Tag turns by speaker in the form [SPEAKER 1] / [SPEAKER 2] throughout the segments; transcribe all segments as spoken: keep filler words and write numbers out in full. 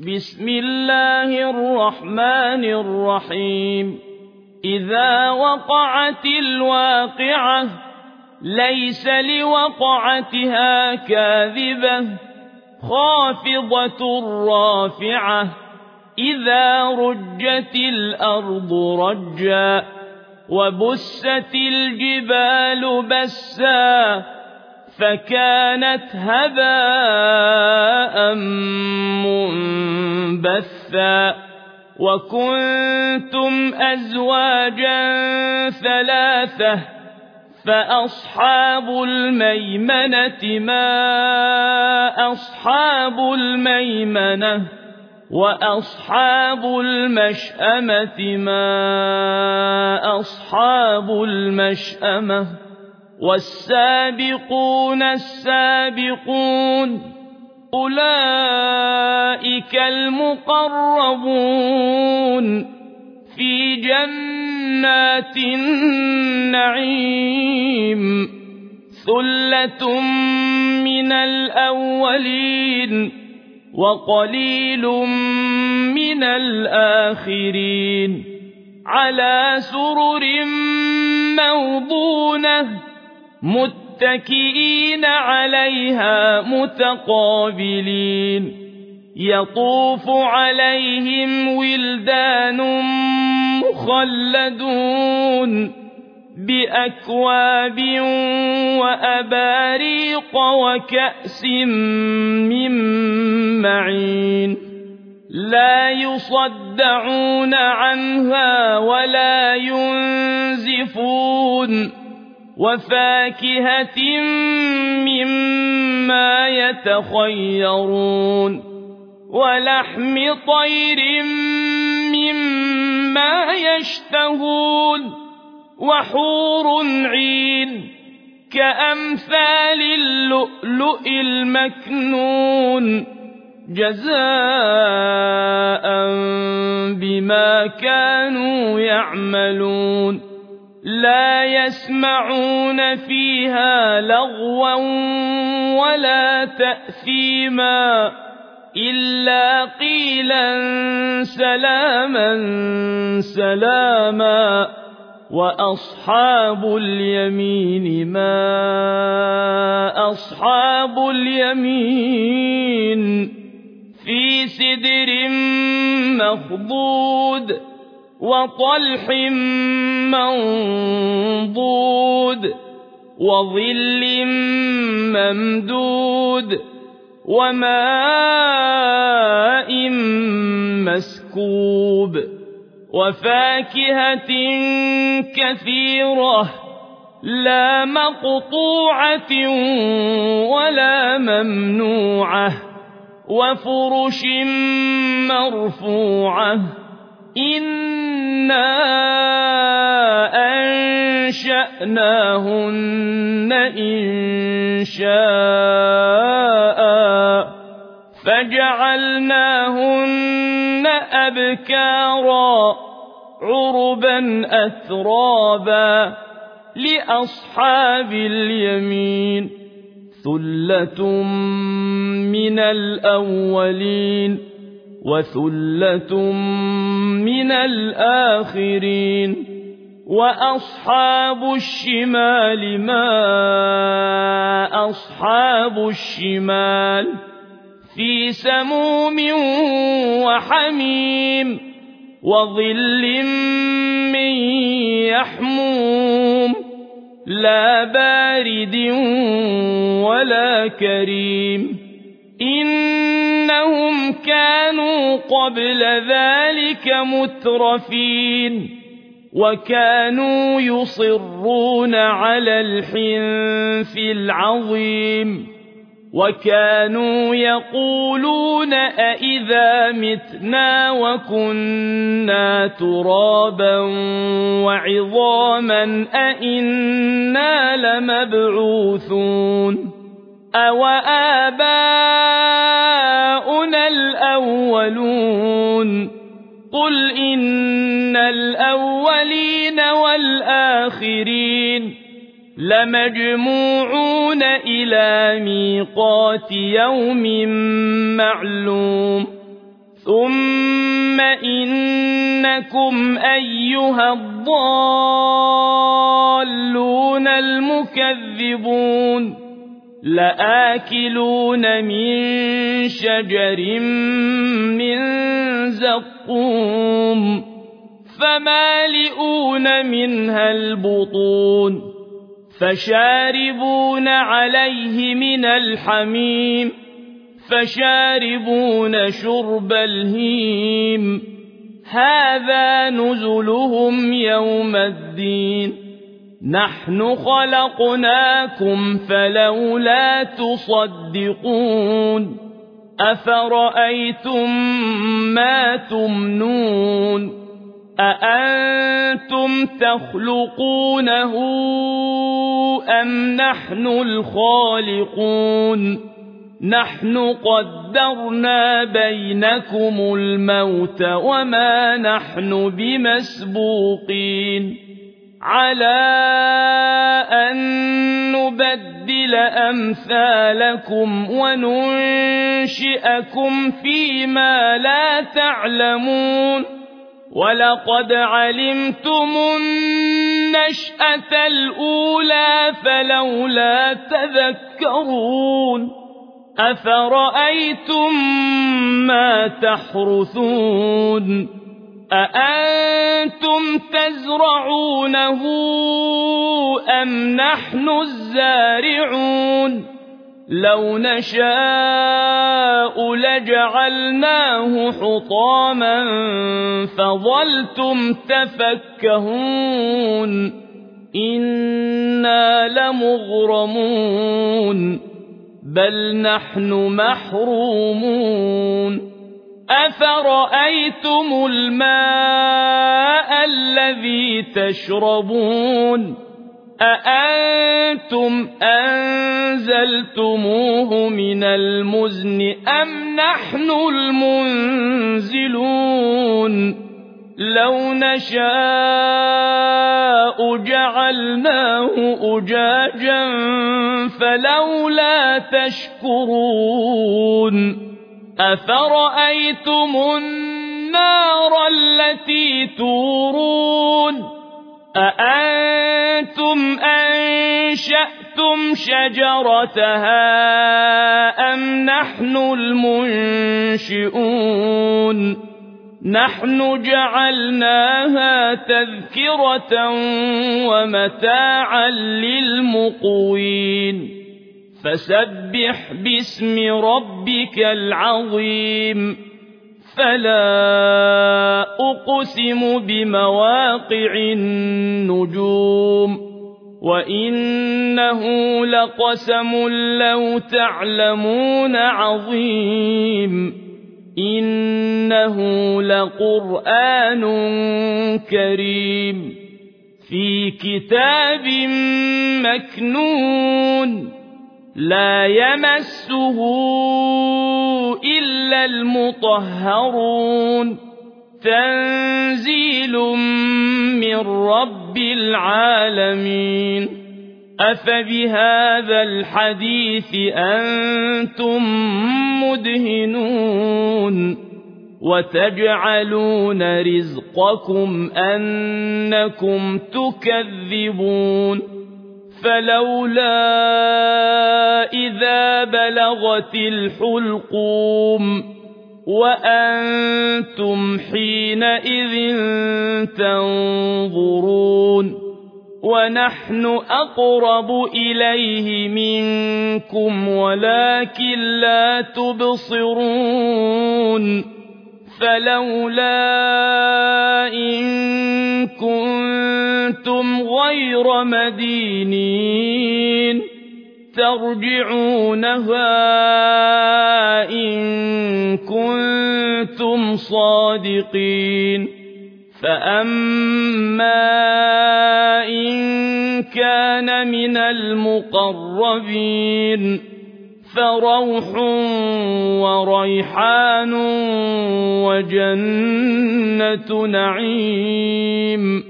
[SPEAKER 1] بسم الله الرحمن الرحيم إذا وقعت الواقعة ليس لوقعتها كاذبة خافضة رافعة إذا رجت الأرض رجا وبست الجبال بسا فكانت هباء منبثا وكنتم أزواجا ثلاثة فأصحاب الميمنة ما أصحاب الميمنة وأصحاب المشأمة ما أصحاب المشأمة والسابقون السابقون أولئك المقربون في جنات النعيم ثلة من الأولين وقليل من الآخرين على سرر موضونة متكئين عليها متقابلين يطوف عليهم ولدان مخلدون بأكواب وأباريق وكأس من معين لا يصدعون عنها ولا ينزفون وفاكهة مما يتخيرون ولحم طير مما يشتهون وحور عين كأمثال اللؤلؤ المكنون جزاء بما كانوا يعملون لا يسمعون فيها لغوا ولا تأثيما إلا قيلا سلاما سلاما وأصحاب اليمين ما أصحاب اليمين في سدر مخضود وطلح منضود وظل ممدود وماء مسكوب وفاكهة كثيرة لا مقطوعة ولا ممنوعة وفرش مرفوعة إنا أنشأناهن إنشاء فجعلناهن أبكارا عربا أترابا لأصحاب اليمين ثلة من الأولين وثلة من الآخرين وأصحاب الشمال ما أصحاب الشمال في سموم وحميم وظل من يحموم لا بارد ولا كريم إنهم كانوا قبل ذلك مترفين وكانوا يصرون على الحنث العظيم وكانوا يقولون أئذا متنا وكنا ترابا وعظاما أئنا لمبعوثون أو آباؤنا الأولون قل إن الأولين والآخرين لمجموعون إلى ميقات يوم معلوم ثم إنكم أيها الضالون المكذبون لآكلون من شجر من زقوم فمالئون منها البطون فشاربون عليه من الحميم فشاربون شرب الهيم هذا نزلهم يوم الدين نحن خلقناكم فلولا تصدقون أفرأيتم ما تمنون أأنتم تخلقونه أم نحن الخالقون نحن قدرنا بينكم الموت وما نحن بمسبوقين على أن نبدل أمثالكم وننشئكم فيما لا تعلمون ولقد علمتم النشأة الأولى فلولا تذكرون أفرأيتم ما تحرثون أأنتم تزرعونه أم نحن الزارعون لو نشاء لجعلناه حطاما فظلتم تفكهون إنا لمغرمون بل نحن محرومون أفرأيتم الماء الذي تشربون أأنتم أنزلتموه من المزن أم نحن المنزلون لو نشاء جعلناه أجاجا فلولا تشكرون أفرأيتم النار التي تورون أأنتم أنشأتم شجرتها أم نحن المنشئون نحن جعلناها تذكرة ومتاعا للمقوين فسبح باسم ربك العظيم فلا أقسم بمواقع النجوم وإنه لقسم لو تعلمون عظيم إنه لقرآن كريم في كتاب مكنون لا يمسه إلا المطهرون تنزيل من رب العالمين أفبهذا الحديث أنتم مدهنون وتجعلون رزقكم أنكم تكذبون فلولا إذا بلغت الحلقوم وأنتم حينئذ تنظرون ونحن أقرب إليه منكم ولكن لا تبصرون فلولا إن كنتم غير مدينين ترجعونها إن كنتم صادقين فأما إن كان من المقربين فروح وريحان وجنة نعيم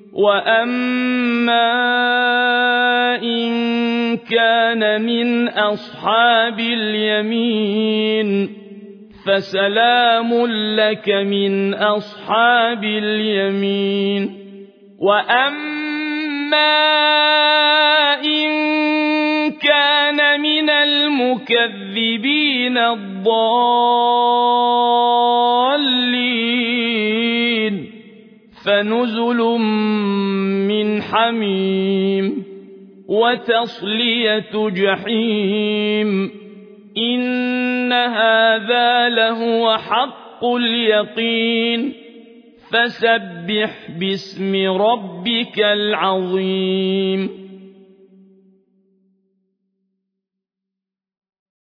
[SPEAKER 1] وأما إن كان من أصحاب اليمين فسلام لك من أصحاب اليمين وأما إن كان من المكذبين الضالين فنزل من حميم وتصلية جحيم إن هذا لهو حق اليقين فسبح باسم ربك العظيم